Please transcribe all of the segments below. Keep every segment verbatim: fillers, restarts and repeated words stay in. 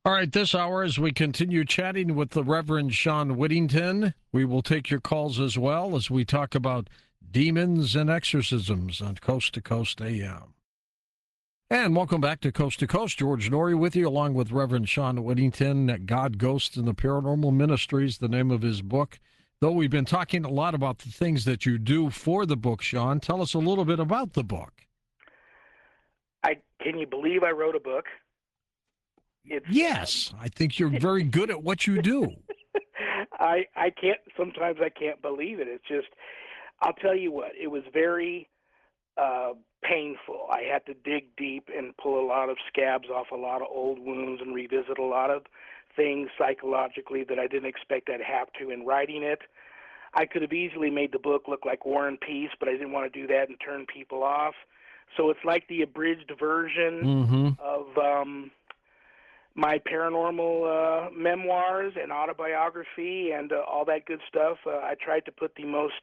All right, this hour, as we continue chatting with the Reverend Sean Whittington, we will take your calls as well as we talk about demons and exorcisms on Coast to Coast A M. And welcome back to Coast to Coast. George Norrie with you, along with Reverend Sean Whittington. God, Ghosts, and the Paranormal Ministries, the name of his book. Though we've been talking a lot about the things that you do for the book, Sean, tell us a little bit about the book. I can you believe I wrote a book? It's Yes, um, I think you're very good at what you do. I I can't sometimes I can't believe it. It's just I'll tell you what, it was very uh, painful. I had to dig deep and pull a lot of scabs off a lot of old wounds and revisit a lot of things psychologically that I didn't expect I'd have to in writing it. I could have easily made the book look like War and Peace, but I didn't want to do that and turn people off. So it's like the abridged version mm-hmm. of um, my paranormal uh, memoirs and autobiography and uh, all that good stuff. Uh, I tried to put the most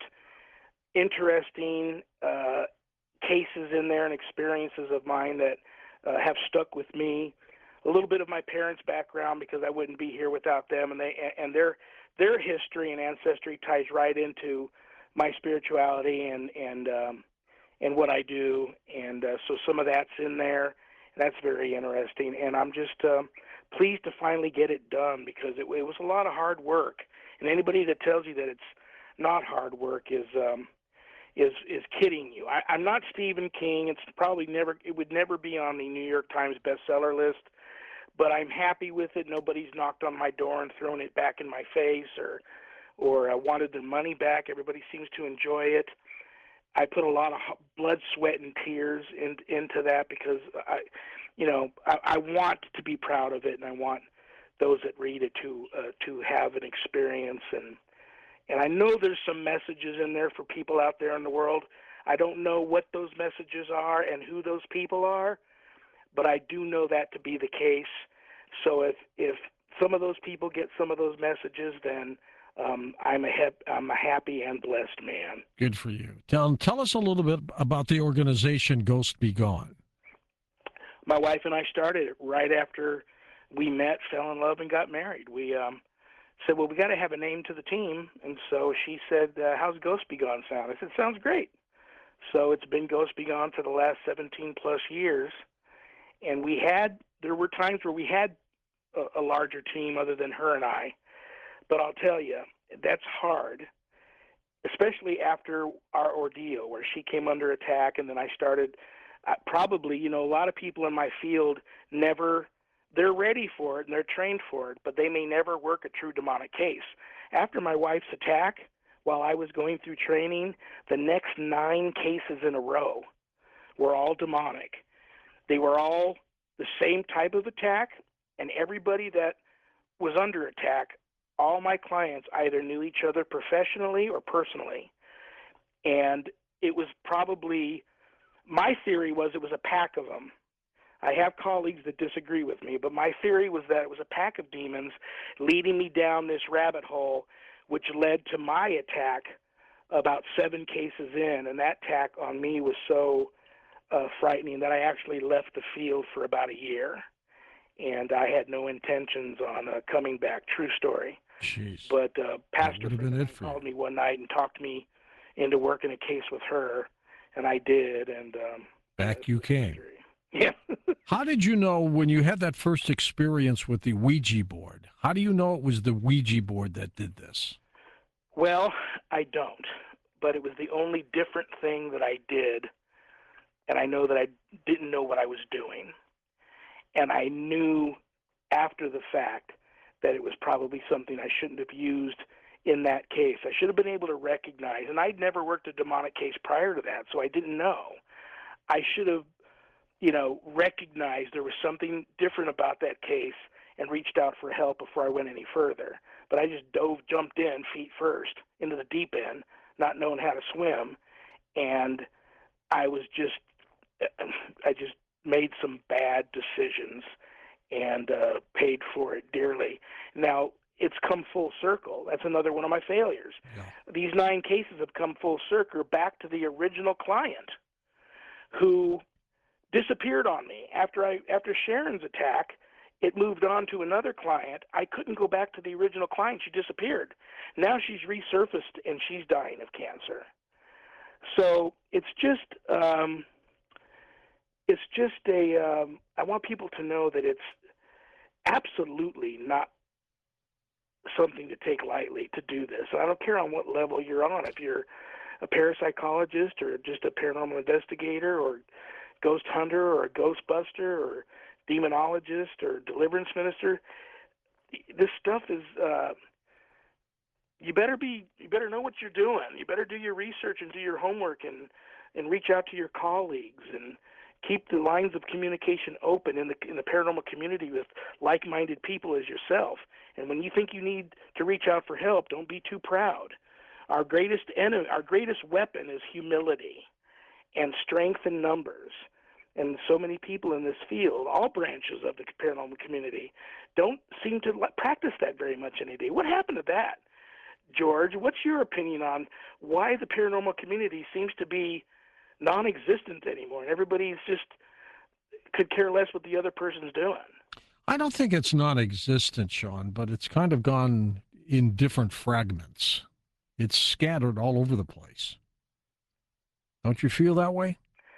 interesting uh, cases in there and experiences of mine that uh, have stuck with me. A little bit of my parents' background, because I wouldn't be here without them, and they and their their history and ancestry ties right into my spirituality and and um, and what I do, and uh, so some of that's in there. That's very interesting, and I'm just um, pleased to finally get it done, because it, it was a lot of hard work. And anybody that tells you that it's not hard work is um, is is kidding you. I, I'm not Stephen King. It's probably never it would never be on the New York Times bestseller list, but I'm happy with it. Nobody's knocked on my door and thrown it back in my face or or uh, wanted their money back. Everybody seems to enjoy it. I put a lot of blood, sweat, and tears in, into that because I, you know, I, I want to be proud of it, and I want those that read it to uh, to have an experience. And and I know there's some messages in there for people out there in the world. I don't know what those messages are and who those people are, but I do know that to be the case. So if if some of those people get some of those messages, then Um, I'm a hep- I'm a happy and blessed man. Good for you. Tell tell us a little bit about the organization Ghost Be Gone. My wife and I started it right after we met, fell in love, and got married. We um, said, well, we got to have a name to the team, and so she said, uh, "How's Ghost Be Gone sound?" I said, "Sounds great." So it's been Ghost Be Gone for the last seventeen plus years, and we had there were times where we had a, a larger team other than her and I. But I'll tell you, that's hard, especially after our ordeal where she came under attack and then I started uh, probably, you know, a lot of people in my field never, they're ready for it and they're trained for it, but they may never work a true demonic case. After my wife's attack, while I was going through training, the next nine cases in a row were all demonic. They were all the same type of attack, and everybody that was under attack, all my clients either knew each other professionally or personally. And it was probably, my theory was it was a pack of them. I have colleagues that disagree with me, but my theory was that it was a pack of demons leading me down this rabbit hole, which led to my attack about seven cases in. And that attack on me was so uh, frightening that I actually left the field for about a year. And I had no intentions on uh, coming back. True story. Jeez. But uh, Pastor friend called me one night and talked me into working a case with her, and I did. And um, back you came. History. Yeah. How did you know when you had that first experience with the Ouija board? How do you know it was the Ouija board that did this? Well, I don't, but it was the only different thing that I did, and I know that I didn't know what I was doing. And I knew after the fact that it was probably something I shouldn't have used in that case. I should have been able to recognize, and I'd never worked a demonic case prior to that, so I didn't know. I should have, you know, recognized there was something different about that case and reached out for help before I went any further. But I just dove, jumped in feet first into the deep end, not knowing how to swim, and I was just, I just made some bad decisions and uh, paid for it dearly. Now, it's come full circle. That's another one of my failures. Yeah. These nine cases have come full circle back to the original client who disappeared on me after I after Sharon's attack. it moved on to another client. I couldn't go back to the original client. She disappeared. Now she's resurfaced and she's dying of cancer. So it's just, um, it's just a, um, I want people to know that it's absolutely not something to take lightly to do this. I don't care on what level you're on, if you're a parapsychologist or just a paranormal investigator or ghost hunter or a ghostbuster or demonologist or deliverance minister. This stuff is, uh, you better be, you better know what you're doing. You better do your research and do your homework and, and reach out to your colleagues and keep the lines of communication open in the in the paranormal community with like-minded people as yourself. And when you think you need to reach out for help, don't be too proud. Our greatest enemy, our greatest weapon is humility and strength in numbers. And so many people in this field, all branches of the paranormal community, don't seem to practice that very much anymore. What happened to that? George, what's your opinion on why the paranormal community seems to be non-existent anymore, and everybody's just could care less what the other person's doing? I don't think it's non-existent, Sean, but it's kind of gone in different fragments. It's scattered all over the place. Don't you feel that way?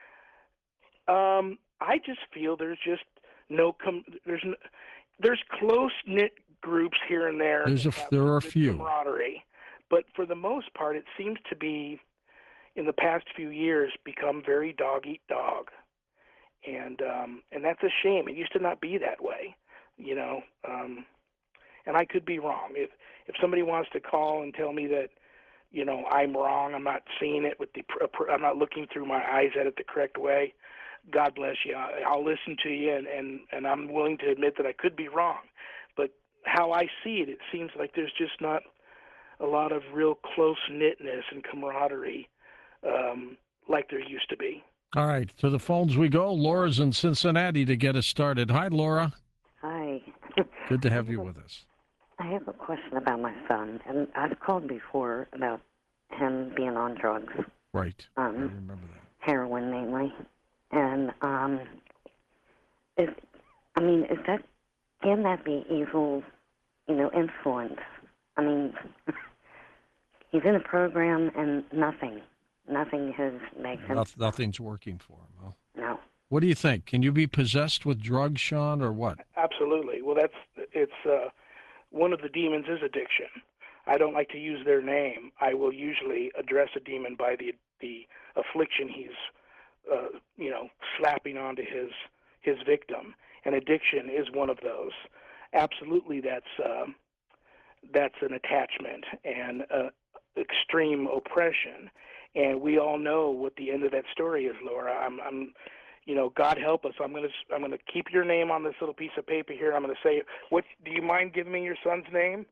Um, I just feel there's just no com- there's no, there's close-knit groups here and there. There's a there are a few camaraderie, but for the most part, it seems to be, in the past few years, become very dog eat dog, and um, and that's a shame. It used to not be that way, you know. Um, and I could be wrong. If if somebody wants to call and tell me that, you know, I'm wrong, I'm not seeing it with the, I'm not looking through my eyes at it the correct way, God bless you. I'll listen to you, and, and, and I'm willing to admit that I could be wrong. But how I see it, it seems like there's just not a lot of real close-knitness and camaraderie um, like there used to be. All right, to the phones we go. Laura's in Cincinnati to get us started. Hi, Laura. Hi. Good to have you with us. I have a question about my son, and I've called before about him being on drugs. Right. Um, I remember that. Heroin, mainly. And, um, is, I mean, is that, can that be evil, you know, influence? I mean, he's in a program and nothing, nothing has made him. Noth- nothing's working for him, huh? No. What do you think? Can you be possessed with drugs, Sean, or what? Absolutely. Well, that's, it's, uh, one of the demons is addiction. I don't like to use their name. I will usually address a demon by the, the affliction he's Uh, you know, slapping onto his his victim, and addiction is one of those. Absolutely, that's uh, that's an attachment and uh, extreme oppression, and we all know what the end of that story is, Laura. I'm, I'm, you know, God help us. I'm gonna I'm gonna keep your name on this little piece of paper here. I'm gonna say, what? Do you mind giving me your son's name?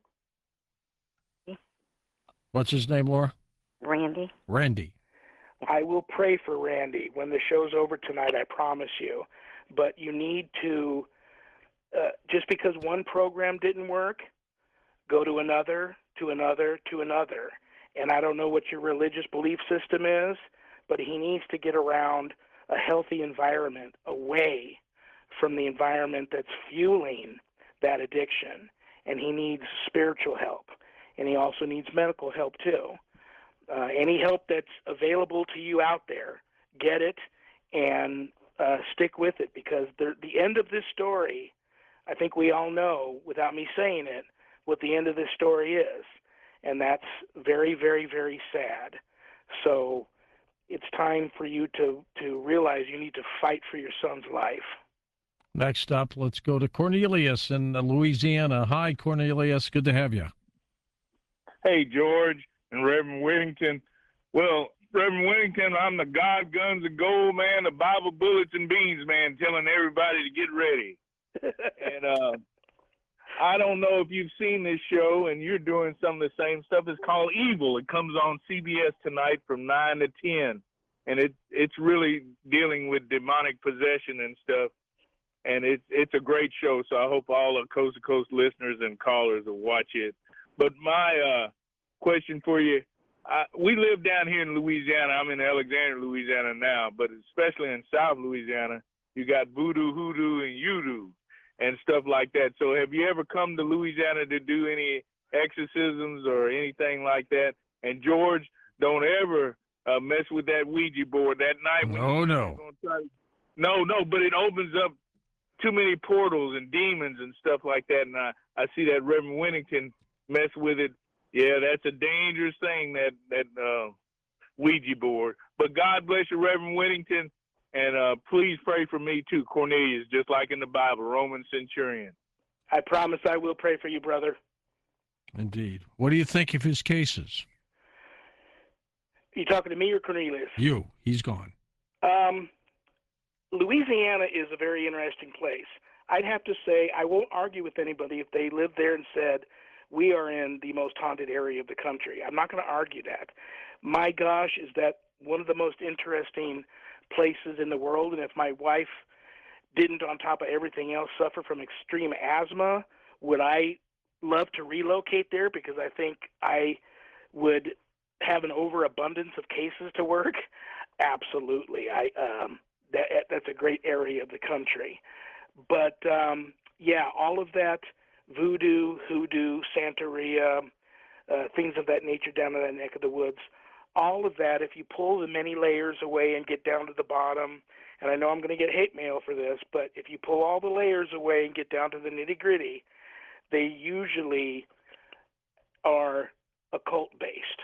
What's his name, Laura? Randy. Randy. I will pray for Randy when the show's over tonight, I promise you. But you need to, uh, just because one program didn't work, go to another, to another, to another. And I don't know what your religious belief system is, but he needs to get around a healthy environment, away from the environment that's fueling that addiction. And he needs spiritual help. And he also needs medical help, too. Uh, any help that's available to you out there, get it and uh, stick with it, because the, the end of this story, I think we all know, without me saying it, what the end of this story is. And that's very, very, very sad. So it's time for you to, to realize you need to fight for your son's life. Next up, let's go to Cornelius in Louisiana. Hi, Cornelius. Good to have you. Hey, George and Reverend Whittington. Well, Reverend Whittington, I'm the God Guns and Gold man, the Bible Bullets and Beans man, telling everybody to get ready. and uh, I don't know if you've seen this show, and you're doing some of the same stuff. It's called Evil. It comes on C B S tonight from nine to ten, and it it's really dealing with demonic possession and stuff. And it's it's a great show, so I hope all the Coast to Coast listeners and callers will watch it. But my uh, question for you, I, we live down here in Louisiana. I'm in Alexandria, Louisiana now, but especially in South Louisiana, you got voodoo, hoodoo, and yoodoo. and stuff like that. So have you ever come to Louisiana to do any exorcisms or anything like that? And George, don't ever uh, mess with that Ouija board that night. When No, you, no. Gonna try to, no, no, but it opens up too many portals and demons and stuff like that. And I, I see that Reverend Whittington mess with it. Yeah, that's a dangerous thing, that, that uh, Ouija board. But God bless you, Reverend Whittington. And uh, please pray for me too, Cornelius, just like in the Bible, Roman centurion. I promise I will pray for you, brother. Indeed. What do you think of his cases? You talking to me or Cornelius? You. He's gone. Um, Louisiana is a very interesting place. I'd have to say I won't argue with anybody if they lived there and said, we are in the most haunted area of the country. I'm not going to argue that. My gosh, is that one of the most interesting places in the world. And if my wife didn't, on top of everything else, suffer from extreme asthma, would I love to relocate there? Because I think I would have an overabundance of cases to work. Absolutely. I um, that that's a great area of the country. But um, yeah, all of that voodoo, hoodoo, Santeria, uh, things of that nature down in that neck of the woods. All of that, if you pull the many layers away and get down to the bottom, and I know I'm going to get hate mail for this, but if you pull all the layers away and get down to the nitty-gritty, they usually are occult-based.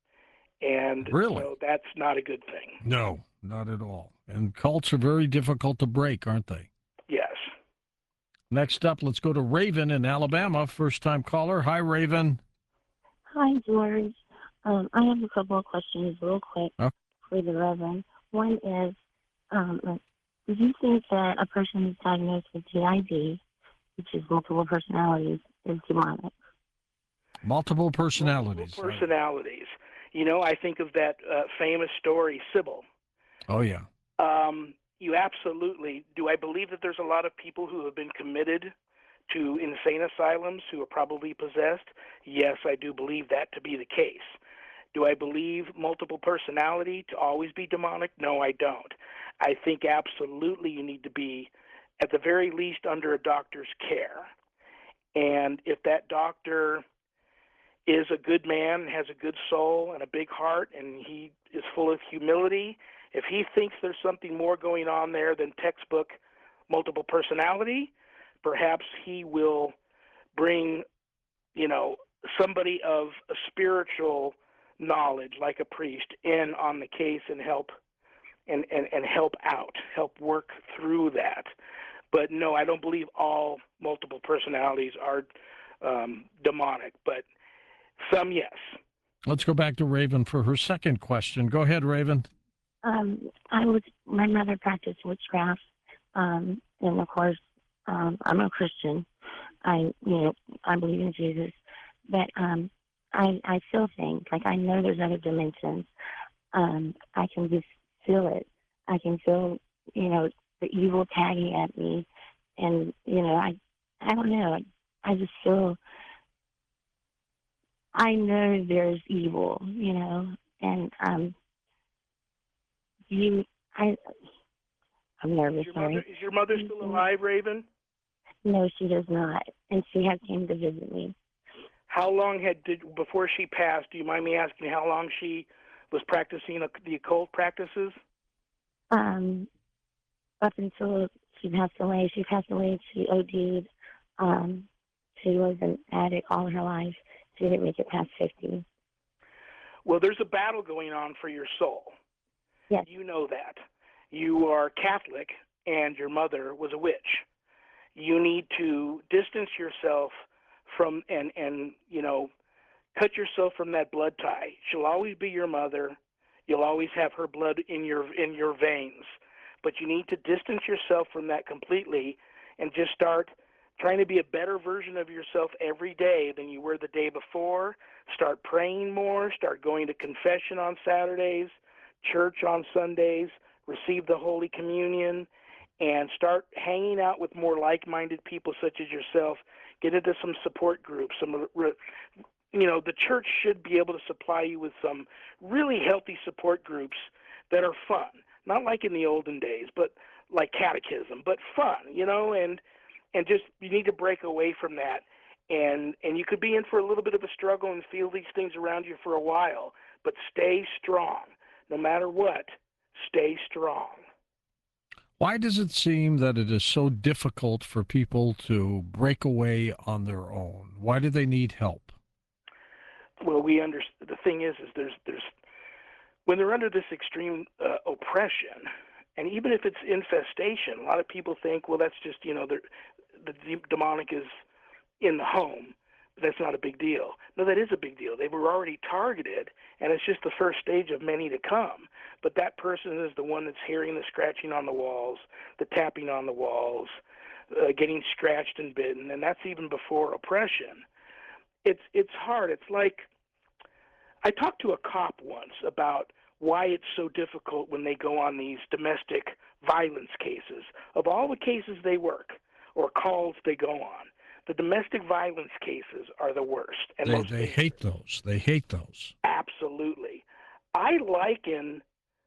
And Really? so that's not a good thing. No, not at all. And cults are very difficult to break, aren't they? Yes. Next up, let's go to Raven in Alabama. First-time caller. Hi, Raven. Hi, George. Um, I have a couple of questions real quick Oh. for the Reverend. One is, um, do you think that a person who's diagnosed with G I D, which is multiple personalities, is demonic? Multiple personalities. Multiple personalities. You know, I think of that uh, famous story, Sybil. Oh, yeah. Um, you absolutely do. I believe that there's a lot of people who have been committed to insane asylums who are probably possessed. Yes, I do believe that to be the case. Do I believe multiple personality to always be demonic? No, I don't. I think absolutely you need to be, at the very least, under a doctor's care. And if that doctor is a good man, has a good soul and a big heart, and he is full of humility, if he thinks there's something more going on there than textbook multiple personality, perhaps he will bring, you know, somebody of a spiritual knowledge, like a priest, in on the case and help and, and, and help out, help work through that. But no, I don't believe all multiple personalities are um, demonic, but some, yes. Let's go back to Raven for her second question. Go ahead, Raven. Um, I was, my mother practiced witchcraft, um, and of course, um, I'm a Christian. I, you know, I believe in Jesus, but um, I, I still think, like, I know there's other dimensions. Um, I can just feel it. I can feel, you know, the evil tagging at me, and you know, I, I don't know. I, I just feel. I know there's evil, you know, and um, you, I, I'm nervous. Is your Sorry. mother, is your mother still alive, Raven? No, she does not, and she has came to visit me. How long had did before she passed? Do you mind me asking how long she was practicing the occult practices? Um, up until she passed away, she passed away. She O D'd. Um, she was an addict all her life. She didn't make it past fifty. Well, there's a battle going on for your soul. Yes. You know that. You are Catholic, and your mother was a witch. You need to distance yourself from and and you know, cut yourself from that blood tie. She'll always be your mother. You'll always have her blood in your in your veins, but you need to distance yourself from that completely and just start trying to be a better version of yourself every day than you were the day before. Start praying more, start going to confession on Saturdays, church on Sundays, receive the Holy Communion, and start hanging out with more like-minded people such as yourself. Get into some support groups. Some, you know, the church should be able to supply you with some really healthy support groups that are fun. Not like in the olden days, but like catechism, but fun, you know, and and just you need to break away from that. And and you could be in for a little bit of a struggle and feel these things around you for a while, but stay strong. No matter what, stay strong. Why does it seem that it is so difficult for people to break away on their own? Why do they need help? Well, we under the thing is, is there's there's when they're under this extreme uh, oppression, and even if it's infestation, a lot of people think, well, that's just you know the the demonic is in the home. But that's not a big deal. No, that is a big deal. They were already targeted, and it's just the first stage of many to come. But that person is the one that's hearing the scratching on the walls, the tapping on the walls, uh, getting scratched and bitten, and that's even before oppression. It's it's hard. It's like I talked to a cop once about why it's so difficult when they go on these domestic violence cases. Of all the cases they work or calls they go on, the domestic violence cases are the worst. And They, most they dangerous. hate those. They hate those. Absolutely. I liken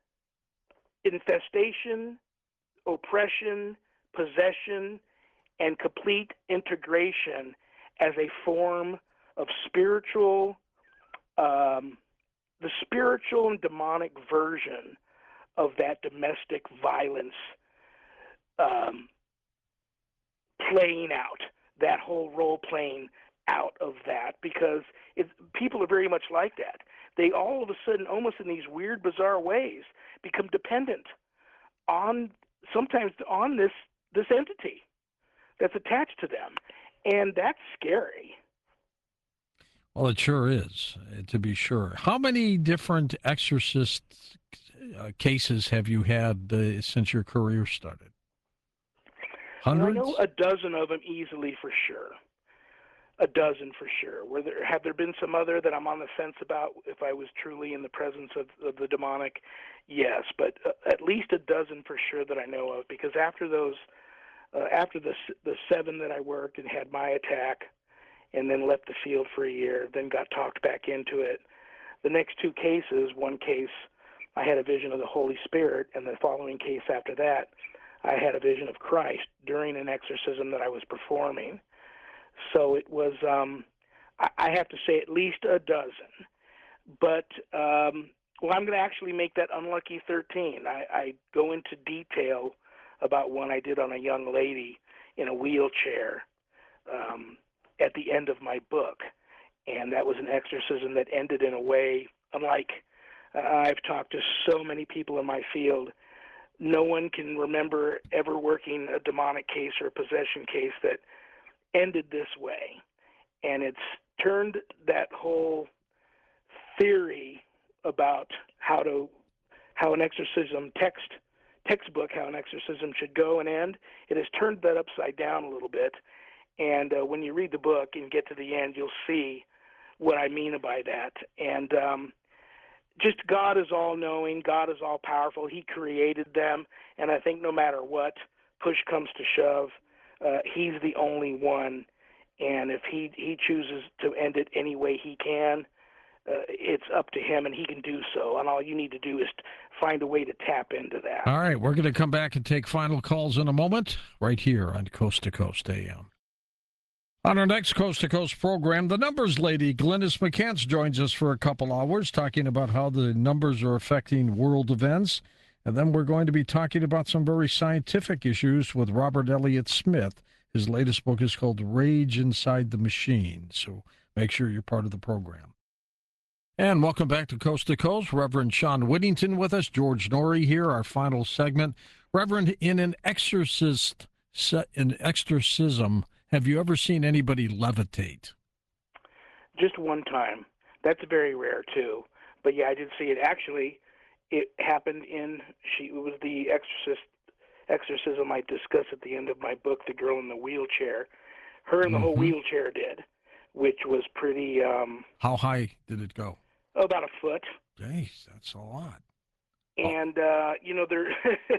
infestation, oppression, possession, and complete integration as a form of spiritual, um, the spiritual and demonic version of that domestic violence um, playing out, that whole role playing out of that, because it, people are very much like that. They all of a sudden, almost in these weird, bizarre ways, become dependent on, sometimes on this this entity that's attached to them, and that's scary. Well, it sure is, uh, to be sure. How many different exorcist uh, cases have you had uh, since your career started? Well, Hundreds? I know a dozen of them easily for sure. A dozen for sure. Were there have there been some other that I'm on the fence about if I was truly in the presence of, of the demonic? Yes, but uh, at least a dozen for sure that I know of. Because after those, uh, after the the seven that I worked and had my attack, and then left the field for a year, then got talked back into it. The next two cases, one case, I had a vision of the Holy Spirit, and the following case after that, I had a vision of Christ during an exorcism that I was performing. So it was, um, I, I have to say, at least a dozen. But, um, well, I'm going to actually make that unlucky thirteen. I, I go into detail about one I did on a young lady in a wheelchair um, at the end of my book. And that was an exorcism that ended in a way, unlike uh, I've talked to so many people in my field, no one can remember ever working a demonic case or a possession case that ended this way. And it's turned that whole theory about how to how an exorcism text textbook how an exorcism should go and end, it has turned that upside down a little bit. And uh, when you read the book and get to the end, you'll see what I mean by that. And um, just God is all-knowing. God is all-powerful. He created them. And I think no matter what push comes to shove, uh, he's the only one. And if he, he chooses to end it any way he can, uh, it's up to him, and he can do so. And all you need to do is find a way to tap into that. All right, we're going to come back and take final calls in a moment, right here on Coast to Coast A M. On our next Coast to Coast program, the numbers lady, Glynis McCants, joins us for a couple hours talking about how the numbers are affecting world events. And then we're going to be talking about some very scientific issues with Robert Elliott Smith. His latest book is called Rage Inside the Machine. So make sure you're part of the program. And welcome back to Coast to Coast. Reverend Sean Whittington with us, George Norrie here, our final segment. Reverend, in an exorcist, an exorcism, have you ever seen anybody levitate? Just one time. That's very rare, too. But, yeah, I did see it. Actually, it happened in, she it was the exorcist exorcism I discuss at the end of my book, The Girl in the Wheelchair. Her and the mm-hmm. whole wheelchair did, which was pretty... Um, How high did it go? About a foot. Jeez, that's a lot. And, oh. uh, you know, there...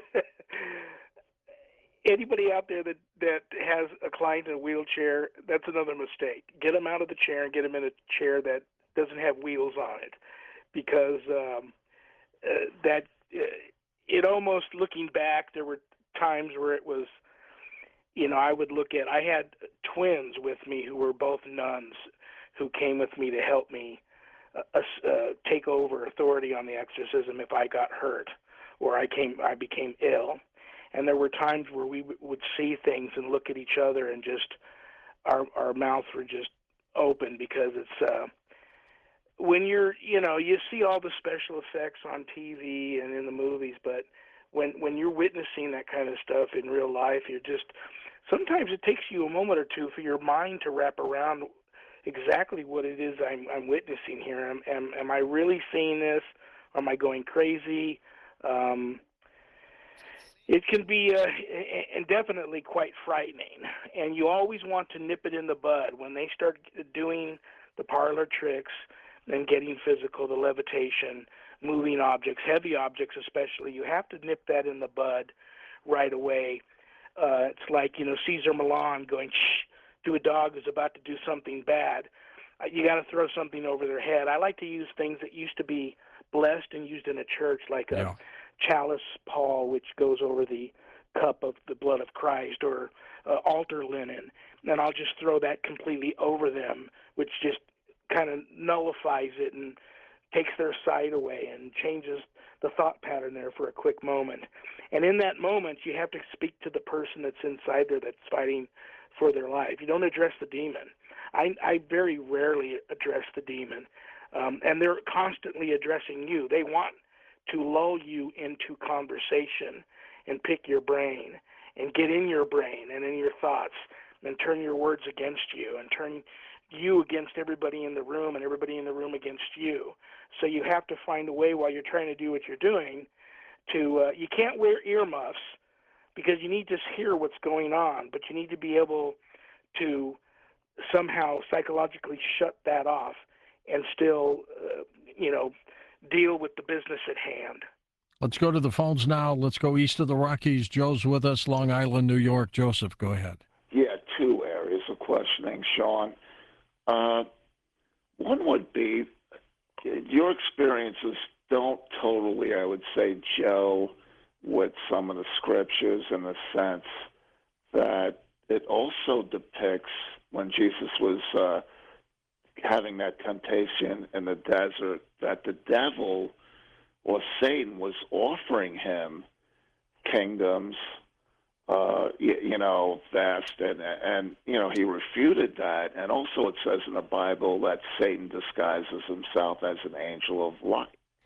Anybody out there that, that has a client in a wheelchair, that's another mistake. Get them out of the chair and get them in a chair that doesn't have wheels on it, because um, uh, that uh, it almost, looking back, there were times where it was you know, I would look at, I had twins with me who were both nuns who came with me to help me uh, uh, take over authority on the exorcism if I got hurt or I came, I became ill. And there were times where we w- would see things and look at each other and just, our, our mouths were just open because it's, uh, when you're, you know, you see all the special effects on T V and in the movies, but when when you're witnessing that kind of stuff in real life, you're just, sometimes it takes you a moment or two for your mind to wrap around exactly what it is I'm, I'm witnessing here. Am, am, am I really seeing this? Am I going crazy? Um, it can be uh, and definitely quite frightening, and you always want to nip it in the bud when they start doing the parlor tricks and getting physical, the levitation, moving objects, heavy objects especially. You have to nip that in the bud right away. Uh, it's like, you know, Caesar Milan going shh to a dog who's about to do something bad. Uh, you got to throw something over their head. I like to use things that used to be blessed and used in a church, like a Yeah. chalice pall, which goes over the cup of the blood of Christ, or uh, altar linen, and I'll just throw that completely over them, which just kind of nullifies it and takes their sight away and changes the thought pattern there for a quick moment. And in that moment, you have to speak to the person that's inside there that's fighting for their life. You don't address the demon. I, I very rarely address the demon, um, and they're constantly addressing you. They want to lull you into conversation and pick your brain and get in your brain and in your thoughts and turn your words against you and turn you against everybody in the room and everybody in the room against you. So you have to find a way while you're trying to do what you're doing to, uh, you can't wear earmuffs because you need to hear what's going on, but you need to be able to somehow psychologically shut that off and still, uh, you know, deal with the business at hand. Let's go to the phones now. Let's go east of the Rockies. Joe's with us, Long Island, New York. Joseph, go ahead. Yeah, two areas of questioning, Sean. Uh, one would be your experiences don't totally, I would say, gel with some of the scriptures in the sense that it also depicts when Jesus was uh, having that temptation in the desert, that the devil or Satan was offering him kingdoms, uh, you, you know, vast, and, and, you know, he refuted that. And also it says in the Bible that Satan disguises himself as an angel of light.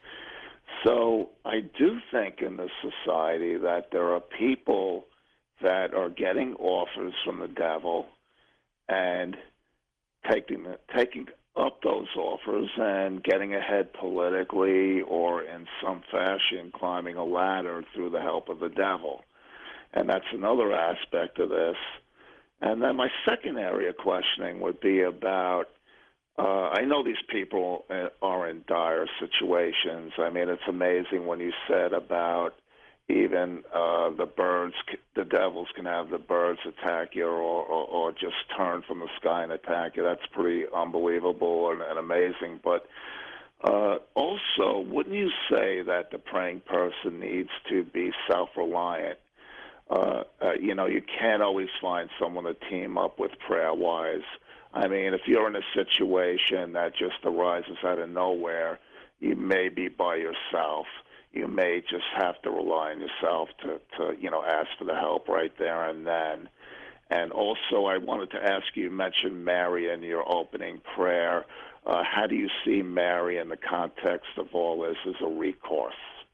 So I do think in this society that there are people that are getting offers from the devil and taking taking up those offers and getting ahead politically or in some fashion climbing a ladder through the help of the devil. And that's another aspect of this. And then my second area of questioning would be about, uh, I know these people are in dire situations. I mean, it's amazing when you said about even uh, the birds, the devils can have the birds attack you or, or, or just turn from the sky and attack you. That's pretty unbelievable and, and amazing. But uh, also, wouldn't you say that the praying person needs to be self-reliant? Uh, uh, you know, you can't always find someone to team up with prayer-wise. I mean, if you're in a situation that just arises out of nowhere, you may be by yourself. You may just have to rely on yourself to, to, you know, ask for the help right there and then. And also, I wanted to ask you, you mentioned Mary in your opening prayer. Uh, how do you see Mary in the context of all this as a recourse?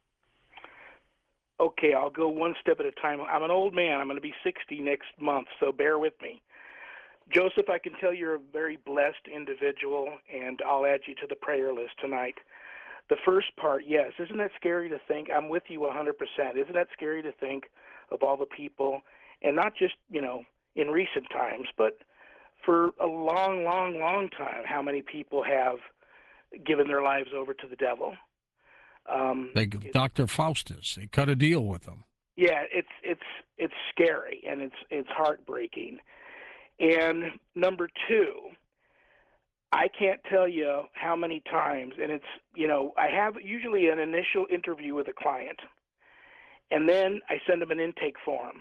Okay, I'll go one step at a time. I'm an old man. I'm going to be sixty next month, so bear with me. Joseph, I can tell you're a very blessed individual, and I'll add you to the prayer list tonight. The first part, yes, isn't that scary to think? I'm with you one hundred percent. Isn't that scary to think of all the people, and not just, you know, in recent times, but for a long, long, long time, how many people have given their lives over to the devil? Um, They, Doctor Faustus, they cut a deal with them. Yeah, it's it's it's scary and it's it's heartbreaking. And number two, I can't tell you how many times, and it's, you know, I have usually an initial interview with a client, and then I send them an intake form.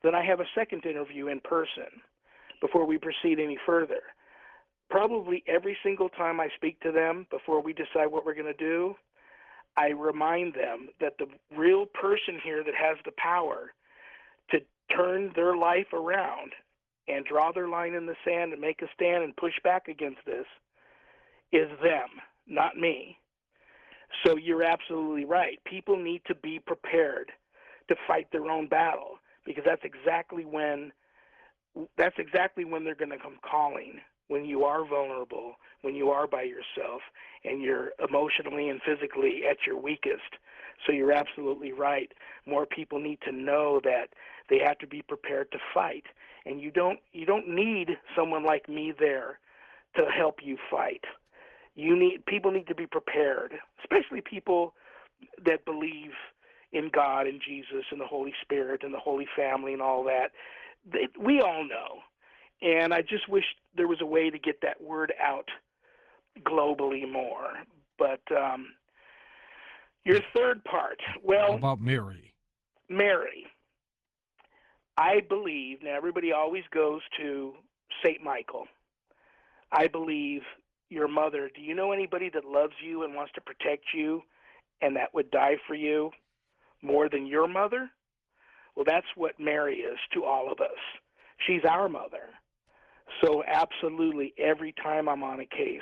then I have a second interview in person before we proceed any further. Probably every single time I speak to them before we decide what we're going to do, I remind them that the real person here that has the power to turn their life around and draw their line in the sand and make a stand and push back against this is them, not me. So you're absolutely right. People need to be prepared to fight their own battle, because that's exactly when that's exactly when they're going to come calling, when you are vulnerable, when you are by yourself, and you're emotionally and physically at your weakest. So you're absolutely right. More people need to know that they have to be prepared to fight, and you don't you don't need someone like me there to help you fight. You need people need to be prepared, especially people that believe in God and Jesus and the Holy Spirit and the Holy Family and all that. They, we all know. And I just wish there was a way to get that word out globally more. But um, your third part, well, How about Mary? Mary. I believe, now everybody always goes to Saint Michael. I believe your mother, do you know anybody that loves you and wants to protect you and that would die for you more than your mother? Well, that's what Mary is to all of us. She's our mother. So absolutely, every time I'm on a case,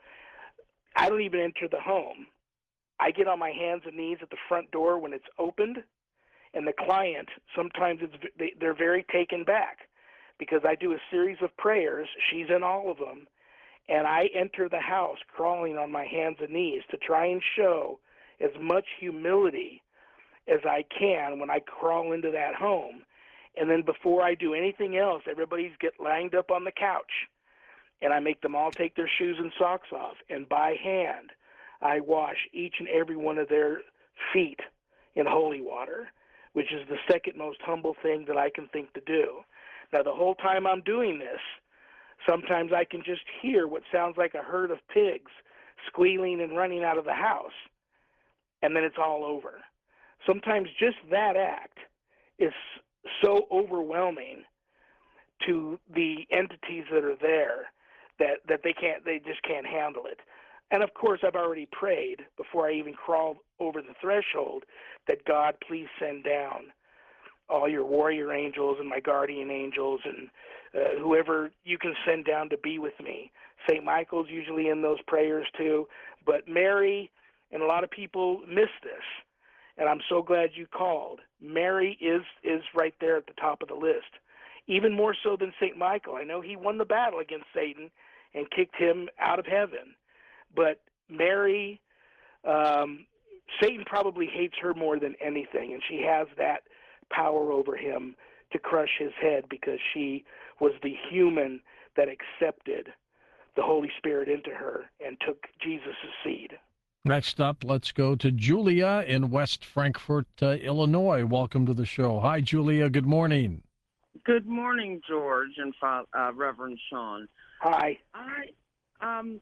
I don't even enter the home. I get on my hands and knees at the front door when it's opened, and the client, sometimes it's, they, they're very taken back because I do a series of prayers. She's in all of them. And I enter the house crawling on my hands and knees to try and show as much humility as I can when I crawl into that home. And then before I do anything else, everybody's get lined up on the couch, and I make them all take their shoes and socks off. And by hand, I wash each and every one of their feet in holy water, which is the second most humble thing that I can think to do. Now, the whole time I'm doing this, sometimes I can just hear what sounds like a herd of pigs squealing and running out of the house, and then it's all over. Sometimes just that act is so overwhelming to the entities that are there that, that they can't, they just can't handle it. And of course, I've already prayed before I even crawl over the threshold that God, please send down all your warrior angels and my guardian angels and uh, whoever you can send down to be with me. Saint Michael's usually in those prayers too, but Mary, and a lot of people miss this, and I'm so glad you called. Mary is is right there at the top of the list, even more so than Saint Michael. I know he won the battle against Satan and kicked him out of heaven, but Mary, um, Satan probably hates her more than anything, and she has that power over him to crush his head because she was the human that accepted the Holy Spirit into her and took Jesus' seed. Next up, let's go to Julia in West Frankfort, uh, Illinois. Welcome to the show. Hi, Julia. Good morning. Good morning, George and uh, Reverend Sean. Hi. I um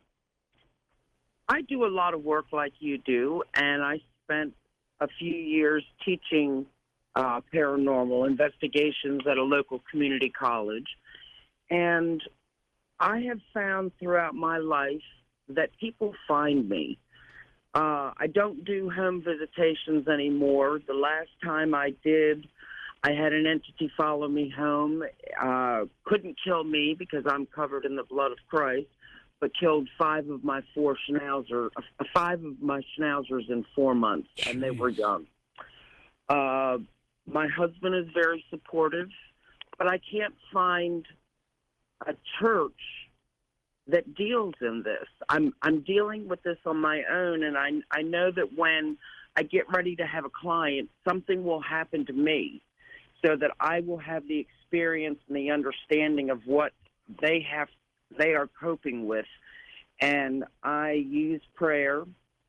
I do a lot of work like you do, and I spent a few years teaching uh, paranormal investigations at a local community college. And I have found throughout my life that people find me. Uh, I don't do home visitations anymore. The last time I did, I had an entity follow me home. Uh, couldn't kill me because I'm covered in the blood of Christ, but killed five of my four schnauzer, uh, five of my schnauzers in four months, Jeez. And they were young. Uh, my husband is very supportive, but I can't find a church that deals in this. I'm I'm dealing with this on my own, and I I know that when I get ready to have a client, something will happen to me, so that I will have the experience and the understanding of what they have they are coping with. And I use prayer.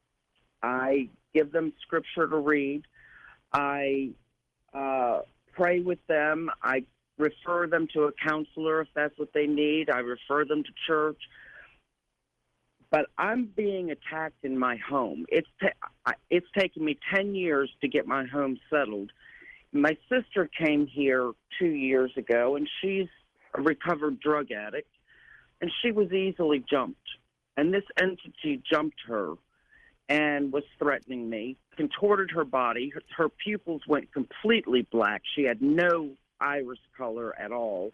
I give them scripture to read. I uh, pray with them. I refer them to a counselor if that's what they need. I refer them to church. But I'm being attacked in my home. It's ta- it's taken me ten years to get my home settled, my sister came here two years ago, and she's a recovered drug addict, and she was easily jumped. And this entity jumped her and was threatening me, contorted her body. Her, her pupils went completely black. She had no iris color at all.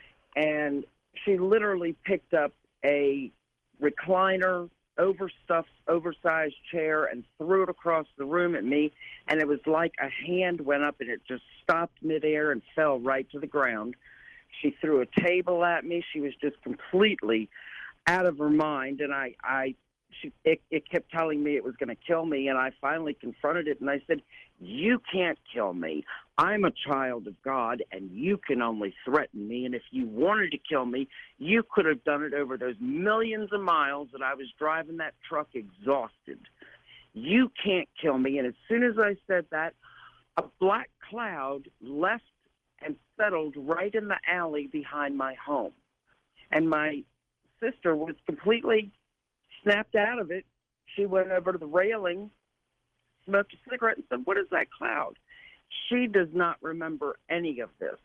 And she literally picked up a recliner, overstuffed, oversized chair and threw it across the room at me. And it was like a hand went up and it just stopped midair and fell right to the ground. She threw a table at me. She was just completely out of her mind. And I, I, she, it, it kept telling me it was going to kill me. And I finally confronted it and I said, "You can't kill me. I'm a child of God, and you can only threaten me. And if you wanted to kill me, you could have done it over those millions of miles that I was driving that truck exhausted. You can't kill me." And as soon as I said that, a black cloud left and settled right in the alley behind my home. And my sister was completely snapped out of it. She went over to the railing, smoked a cigarette, and said, "What is that cloud?" She does not remember any of this.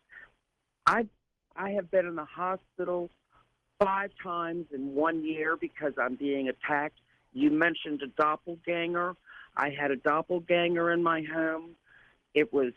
I I have been in the hospital five times in one year because I'm being attacked. You mentioned a doppelganger. I had a doppelganger in my home. It was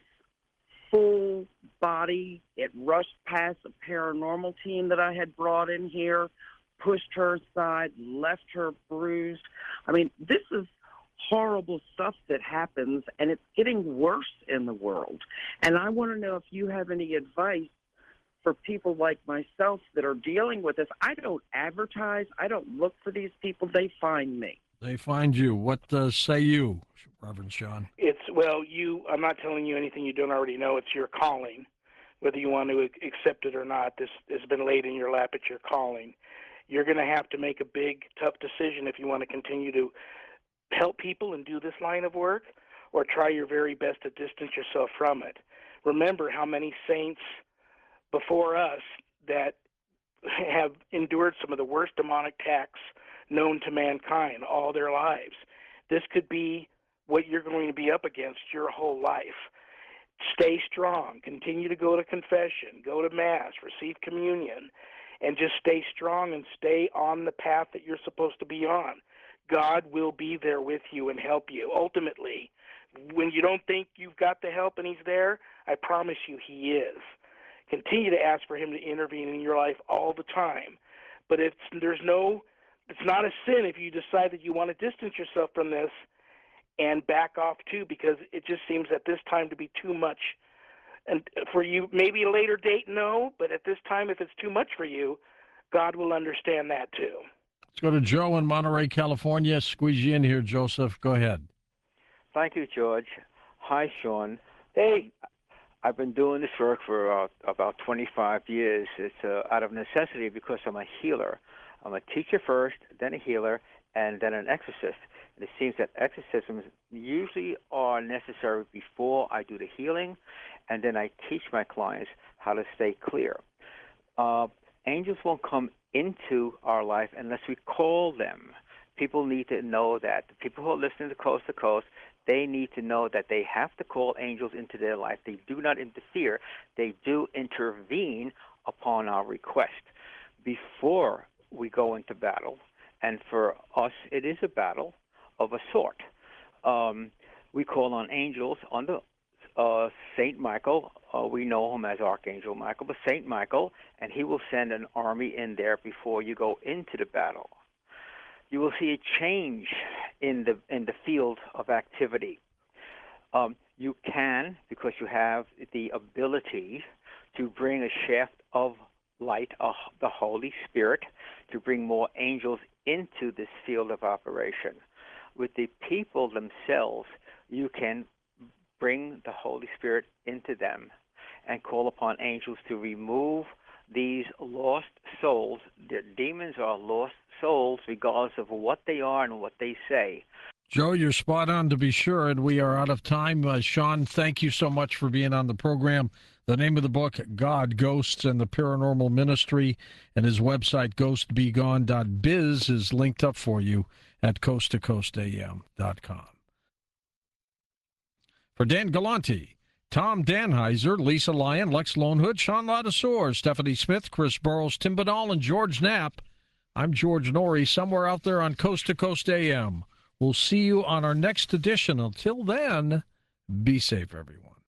full body. It rushed past a paranormal team that I had brought in here, pushed her aside, left her bruised. I mean, this is horrible stuff that happens, and it's getting worse in the world. And I want to know if you have any advice for people like myself that are dealing with this. I don't advertise. I don't look for these people. They find me. They find you. What uh, say you, Reverend Sean? It's, well, you, I'm not telling you anything you don't already know. It's your calling. Whether you want to accept it or not, this has been laid in your lap. It's your calling. You're going to have to make a big, tough decision if you want to continue to help people and do this line of work, or try your very best to distance yourself from it. Remember how many saints before us that have endured some of the worst demonic attacks known to mankind all their lives. This could be what you're going to be up against your whole life. Stay strong. Continue to go to confession, go to Mass, receive communion, and just stay strong and stay on the path that you're supposed to be on. God will be there with you and help you. Ultimately, when you don't think you've got the help and he's there, I promise you he is. Continue to ask for him to intervene in your life all the time. But it's, there's no, it's not a sin if you decide that you want to distance yourself from this and back off too, because it just seems at this time to be too much. And for you, maybe a later date, no, but at this time, if it's too much for you, God will understand that too. Let's go to Joe in Monterey, California. Squeeze you in here, Joseph. Go ahead. Thank you, George. Hi, Sean. Hey, I've been doing this work for uh, about twenty-five years. It's uh, out of necessity because I'm a healer. I'm a teacher first, then a healer, and then an exorcist. And it seems that exorcisms usually are necessary before I do the healing, and then I teach my clients how to stay clear. Uh, angels won't come into our life unless we call them. People need to know that. The people who are listening to Coast to Coast, they need to know that they have to call angels into their life. They do not interfere. They do intervene upon our request before we go into battle. And for us, it is a battle of a sort. Um, we call on angels under uh, Saint Michael. Uh, we know him as Archangel Michael, but Saint Michael, and he will send an army in there before you go into the battle. You will see a change in the in the field of activity. Um, you can, because you have the ability to bring a shaft of light, uh, the Holy Spirit, to bring more angels into this field of operation. With the people themselves, you can bring the Holy Spirit into them and call upon angels to remove these lost souls. The demons are lost souls regardless of what they are and what they say. Joe, you're spot on to be sure, and we are out of time. Uh, Sean, thank you so much for being on the program. The name of the book, God, Ghosts, and the Paranormal Ministry, and his website, ghost be gone dot biz, is linked up for you at coast to coast a m dot com. For Dan Galante, Tom Danheiser, Lisa Lyon, Lex Lonehood, Sean Ladouceur, Stephanie Smith, Chris Burrows, Tim Badal, and George Knapp. I'm George Norrie, somewhere out there on Coast to Coast A M. We'll see you on our next edition. Until then, be safe, everyone.